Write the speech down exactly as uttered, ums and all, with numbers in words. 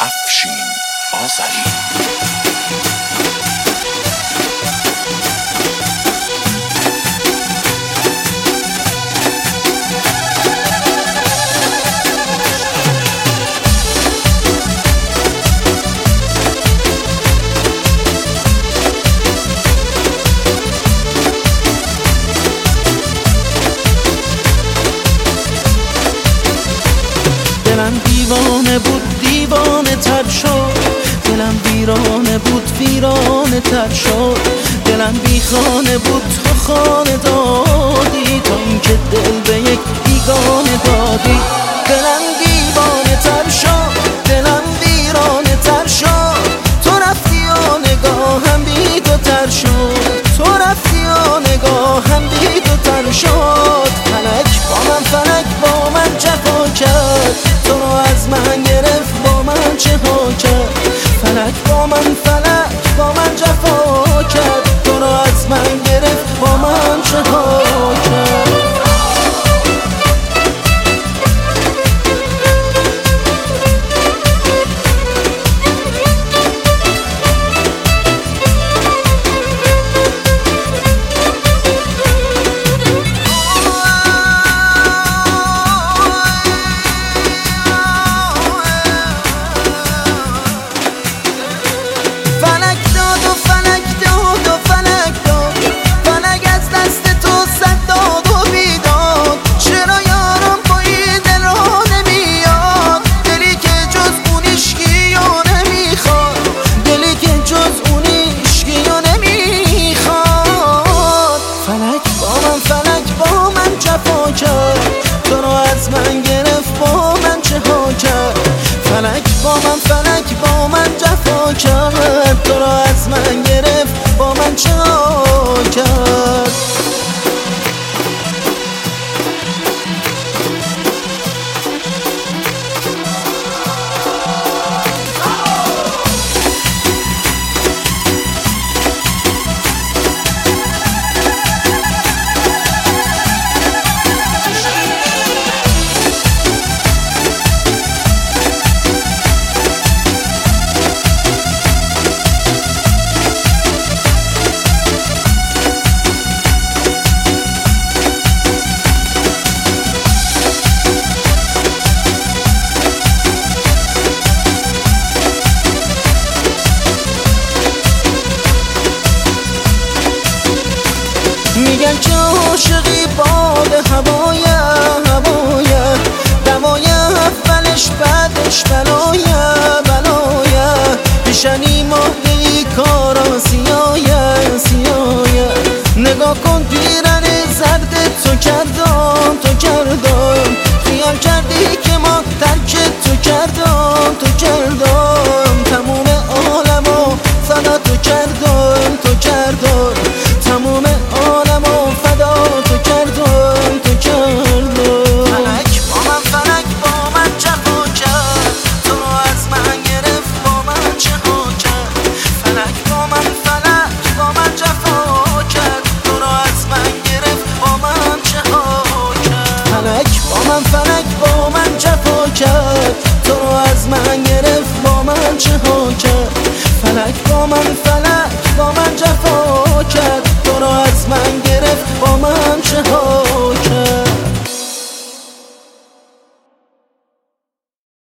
افشین آذری. دلم دیوانه بود دیوانه تر شد، دلم ویرانه بود ویرانه تر شد، دلم بی خانه بود تو خانه دادی، تا اینکه دل به یک بیگانه دادی. دلم دیوانه تر شد، دلم ویرانه تر شد، تو رفتی و نگاهم بی تو تر شد، تو رفتی و نگاهم بی تو تر شد. فلک با من فلک با من جفا کرد، تو رو از من گرفت با من چه ها کرد. فلک با من فلک با من جفا کرد، تو رو از من گرفت با من چه ها کرد. تو رو از من گرفت با من چه ها کرد. فلک با من فلک با من جفا کرد، تو رو از من گرفت با من چه ها کرد. میگن که عاشقی باد هوایه هوایه، دوایه اولش بعدش بلایه بلایه، پیشنی ماهی کارا سیایه سیایه. نگاه کن پیرن زرد تو کردم تو کردم،